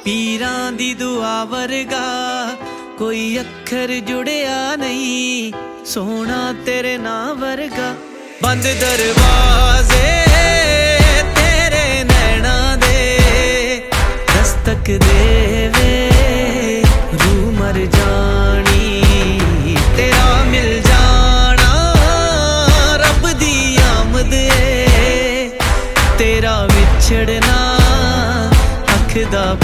पीरां दी दुआ वर्गा कोई अखर जुड़िया नहीं, सोना तेरे ना वर्गा। बंद दरवाजे तेरे नैना दे, दस्तक देवे रूह मर जानी। तेरा मिल जाना रब दी आमद है, तेरा विछड़ना अख दा